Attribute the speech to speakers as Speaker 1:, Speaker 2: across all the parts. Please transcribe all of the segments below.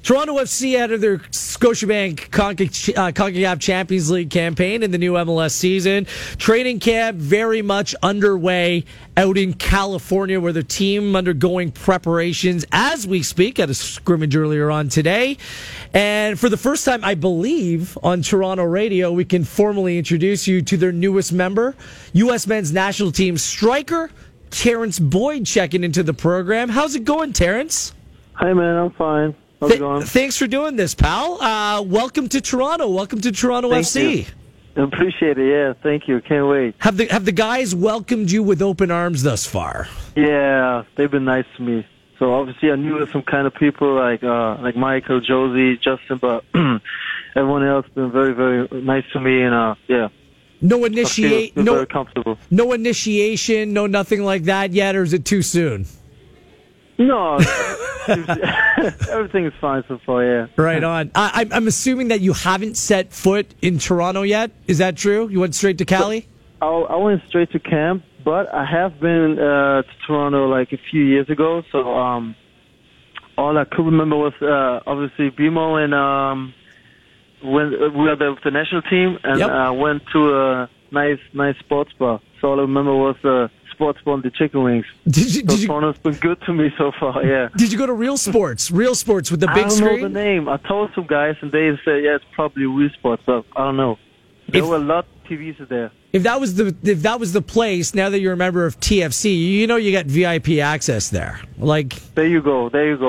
Speaker 1: Toronto FC out of their Scotiabank CONCACAF Champions League campaign in the new MLS season. Training camp very much underway out in California, where the team undergoing preparations as we speak at a scrimmage earlier on today. And for the first time, I believe, on Toronto radio, we can formally introduce you to their newest member, U.S. men's national team striker, Terrence Boyd, checking into the program. How's it going, Terrence?
Speaker 2: Hi, man. I'm fine. How's it going?
Speaker 1: Thanks for doing this, pal. Welcome to Toronto. Welcome to Toronto FC.
Speaker 2: I appreciate it. Yeah, thank you. Can't wait.
Speaker 1: Have the guys welcomed you with open arms thus far?
Speaker 2: Yeah, they've been nice to me. So obviously, I knew some kind of people like Michael, Josie, Justin, but everyone else been very, very nice to me, and yeah.
Speaker 1: No
Speaker 2: very comfortable.
Speaker 1: No initiation, no nothing like that yet, or is it too soon?
Speaker 2: No, everything is fine so far, yeah.
Speaker 1: Right on. I'm assuming that you haven't set foot in Toronto yet. Is that true? You went straight to Cali?
Speaker 2: I went straight to camp, but I have been to Toronto like a few years ago. So all I could remember was obviously BMO and when we were the national team, and I went to a nice sports bar. So all I remember was sports bar and the chicken wings. Toronto's been good to me so far, yeah.
Speaker 1: Did you go to Real Sports? Real Sports with the big screen?
Speaker 2: I don't know the name. I told some guys, and they said, yeah, it's probably Real Sports, but I don't know. There were a lot of TVs there.
Speaker 1: If that was the place, now that you're a member of TFC, you know you got VIP access there.
Speaker 2: There you go.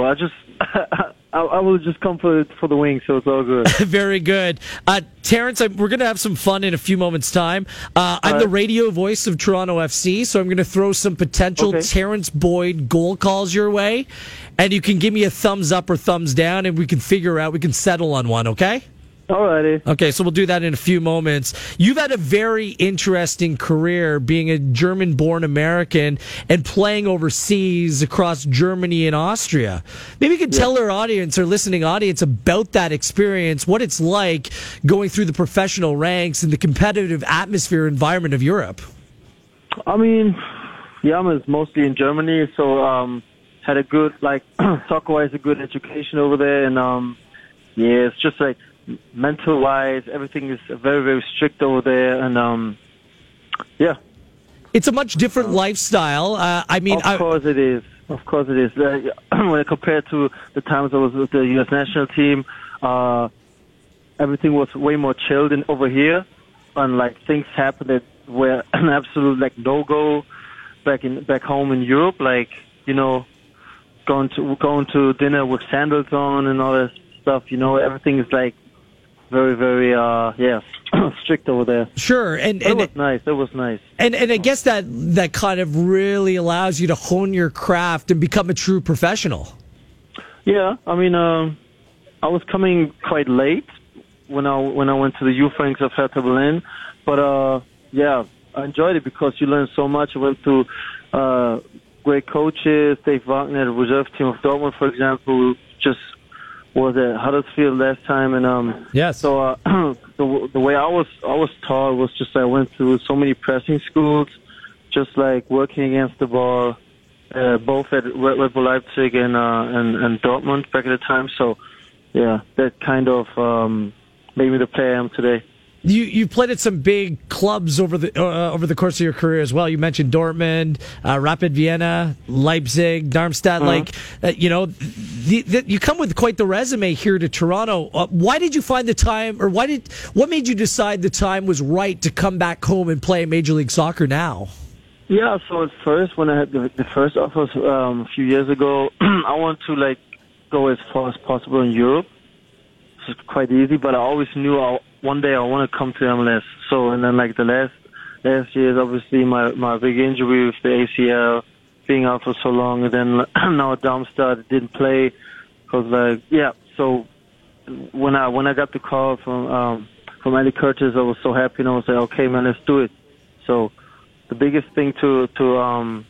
Speaker 2: I will just come for the wings, so it's all good.
Speaker 1: Very good. Terrence, we're going to have some fun in a few moments' time. I'm the radio voice of Toronto FC, so I'm going to throw some potential Terrence Boyd goal calls your way, and you can give me a thumbs up or thumbs down, and we can settle on one, okay?
Speaker 2: Alrighty.
Speaker 1: Okay, so we'll do that in a few moments. You've had a very interesting career being a German-born American and playing overseas across Germany and Austria. Maybe you could tell our listening audience about that experience, what it's like going through the professional ranks and the competitive atmosphere environment of Europe.
Speaker 2: I mean, I was mostly in Germany, so had a good, soccer-wise, a good education over there, and it's just like, mental-wise, everything is very, very strict over there, and
Speaker 1: it's a much different lifestyle.
Speaker 2: Of course it is. When I compare to the times I was with the U.S. national team, everything was way more chilled than over here, and things happened that were an absolute no-go back home in Europe, going to dinner with sandals on and all that stuff. Everything is very, very, strict over there.
Speaker 1: Sure. And
Speaker 2: it was nice.
Speaker 1: And I guess that kind of really allows you to hone your craft and become a true professional.
Speaker 2: Yeah. I mean, I was coming quite late when I went to the youth ranks of Hertha Berlin. But, I enjoyed it because you learn so much. I went to great coaches, Dave Wagner, the reserve team of Dortmund, for example, just was at Huddersfield last time, and so the way I was taught was just I went through so many pressing schools, just working against the ball, both at Red Bull Leipzig and Dortmund back at the time. So that kind of made me the player I am today.
Speaker 1: You played at some big clubs over the course of your career as well. You mentioned Dortmund, Rapid Vienna, Leipzig, Darmstadt. You come with quite the resume here to Toronto. Why did you find the time, or what made you decide the time was right to come back home and play Major League Soccer now?
Speaker 2: Yeah, so at first, when I had the first offers a few years ago, I wanted to go as far as possible in Europe. It's quite easy, but I always knew one day I want to come to MLS. So, and then the last years, obviously my big injury with the ACL, being out for so long, and then now at Darmstadt, didn't play because So when I got the call from Eddie Curtis, I was so happy, and I was like, okay, man, let's do it. So the biggest thing that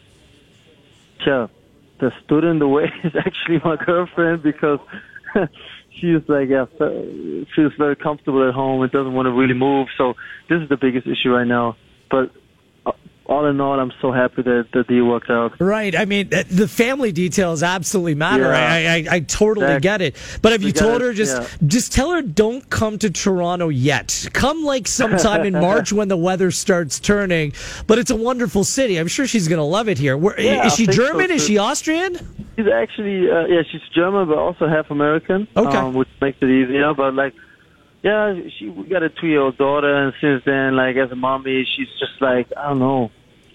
Speaker 2: stood in the way is actually my girlfriend, because she's feels very comfortable at home and doesn't want to really move. So this is the biggest issue right now. But all in all, I'm so happy that the deal worked out.
Speaker 1: Right. I mean, the family details absolutely matter.
Speaker 2: Yeah.
Speaker 1: I totally get it. But have you told her just tell her don't come to Toronto yet. Come like sometime in March when the weather starts turning. But it's a wonderful city. I'm sure she's going to love it here. Is she German? Is she Austrian?
Speaker 2: She's actually she's German, but also half American.
Speaker 1: Okay.
Speaker 2: Which makes it easier. But like, yeah, we got a 2-year-old daughter, and since then, like as a mommy, she's just like I don't know.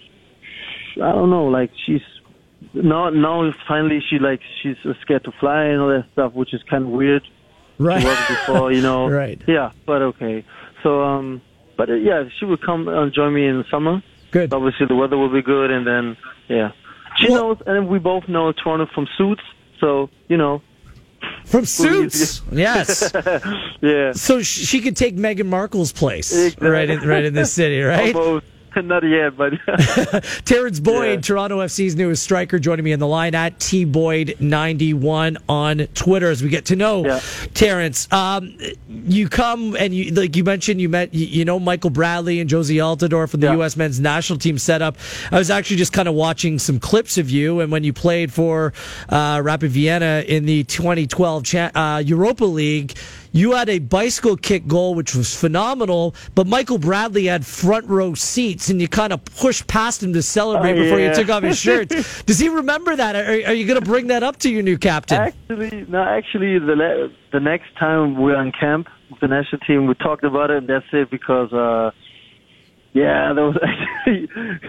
Speaker 2: Like she's now finally she's scared to fly and all that stuff, which is kind of weird.
Speaker 1: Right.
Speaker 2: She wasn't before, you know.
Speaker 1: Right.
Speaker 2: Yeah, but okay. So she will come and join me in the summer.
Speaker 1: Good.
Speaker 2: Obviously, the weather will be good, and then she knows, and we both know Toronto from Suits, so you know.
Speaker 1: From Suits, yes.
Speaker 2: Yeah.
Speaker 1: So she could take Meghan Markle's place,
Speaker 2: exactly.
Speaker 1: right in this city, right?
Speaker 2: Almost. Not yet, but
Speaker 1: Terrence Boyd, Toronto FC's newest striker, joining me on the line at tboyd91 on Twitter as we get to know Terrence. You come and like you mentioned, you met Michael Bradley and Josie Altidore from the U.S. men's national team setup. I was actually just kind of watching some clips of you, and when you played for Rapid Vienna in the 2012 Europa League. You had a bicycle kick goal, which was phenomenal, but Michael Bradley had front row seats, and you kind of pushed past him to celebrate before you took off his shirt. Does he remember that? Are you going to bring that up to your new captain?
Speaker 2: Actually, the next time we're on camp with the national team, we talked about it, and that's it, because, that was actually,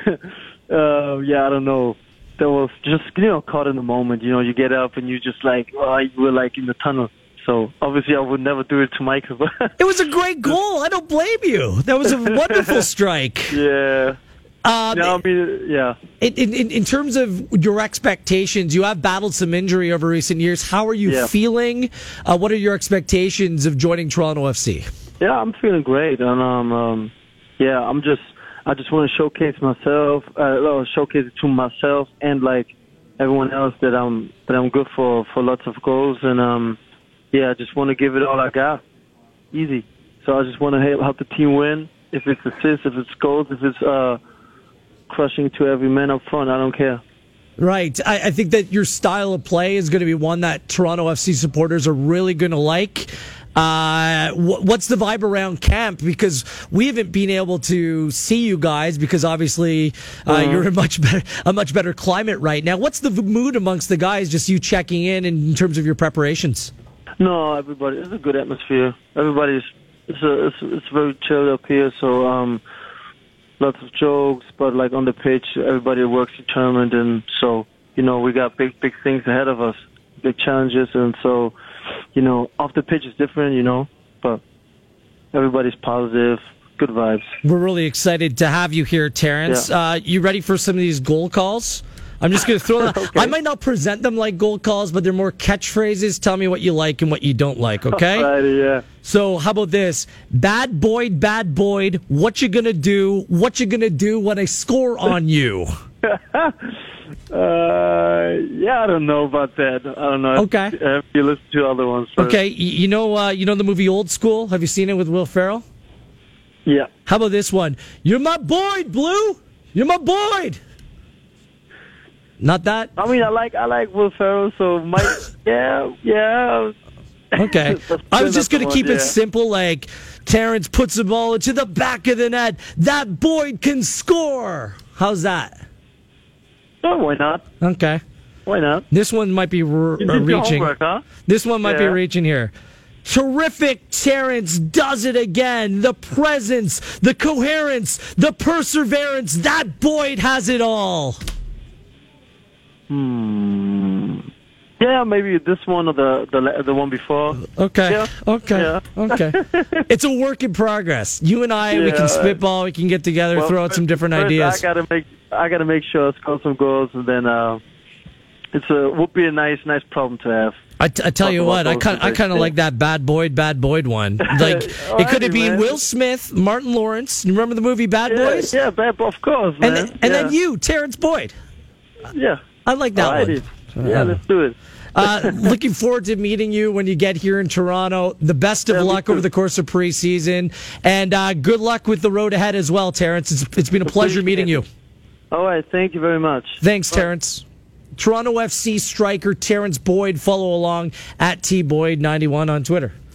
Speaker 2: I don't know. That was just, caught in the moment. You get up, and you just like, you were like in the tunnel. So, obviously, I would never do it to Michael.
Speaker 1: It was a great goal. I don't blame you. That was a wonderful strike.
Speaker 2: Yeah.
Speaker 1: In terms of your expectations, you have battled some injury over recent years. How are you feeling? What are your expectations of joining Toronto FC?
Speaker 2: Yeah, I'm feeling great. And, I just want to showcase myself, showcase it to myself and, like, everyone else that I'm good for lots of goals. And, I just want to give it all I got. Easy. So I just want to help the team win. If it's assists, if it's goals, if it's crushing to every man up front, I don't care.
Speaker 1: Right. I think that your style of play is going to be one that Toronto FC supporters are really going to like. What's the vibe around camp? Because we haven't been able to see you guys because obviously you're in a much better climate right now. What's the mood amongst the guys? Just you checking in terms of your preparations.
Speaker 2: No, everybody. It's a good atmosphere. It's very chill up here. So lots of jokes, but like on the pitch, everybody works determined, and so we got big things ahead of us, big challenges, and so off the pitch is different, but everybody's positive, good vibes.
Speaker 1: We're really excited to have you here, Terrence. You ready for some of these goal calls? I'm just going to throw them. Okay. I might not present them like goal calls, but they're more catchphrases. Tell me what you like and what you don't like, okay?
Speaker 2: Alrighty, yeah.
Speaker 1: So how about this? Bad Boyd, what you going to do? What you going to do when I score on you?
Speaker 2: I don't know about that. I don't know.
Speaker 1: Okay.
Speaker 2: Have you listen to other ones first.
Speaker 1: Okay, you know the movie Old School? Have you seen it with Will Ferrell?
Speaker 2: Yeah.
Speaker 1: How about this one? You're my Boyd, Blue. You're my Boyd. Not that?
Speaker 2: I mean, I like Will Ferrell, so yeah.
Speaker 1: Okay. I was just going to keep it simple, like Terrence puts the ball into the back of the net. That Boyd can score. How's that?
Speaker 2: Oh, why not?
Speaker 1: Okay.
Speaker 2: Why not?
Speaker 1: This one might be reaching.
Speaker 2: Homework, huh?
Speaker 1: This one might be reaching here. Terrific Terrence does it again. The presence, the coherence, the perseverance. That Boyd has it all.
Speaker 2: Yeah, maybe this one or the one before.
Speaker 1: Okay.
Speaker 2: Yeah.
Speaker 1: Okay.
Speaker 2: Yeah.
Speaker 1: Okay. It's a work in progress. You and I, we can spitball, we can get together, throw out some different ideas.
Speaker 2: I gotta make sure I score some goals, and then would be a nice problem to have.
Speaker 1: I tell you what, I kind of like that Bad Boyd one. Like it could have been Will Smith, Martin Lawrence. You remember the movie Bad Boys?
Speaker 2: Yeah, Bad Boys, of course, man.
Speaker 1: And then you, Terrence Boyd.
Speaker 2: Yeah.
Speaker 1: I like that one.
Speaker 2: Yeah, let's do it.
Speaker 1: Looking forward to meeting you when you get here in Toronto. The best of luck over the course of preseason, and good luck with the road ahead as well, Terrence. It's been a pleasure meeting you.
Speaker 2: All right, thank you very much.
Speaker 1: Thanks, Terrence. Toronto FC striker Terrence Boyd. Follow along at TBoyd91 on Twitter.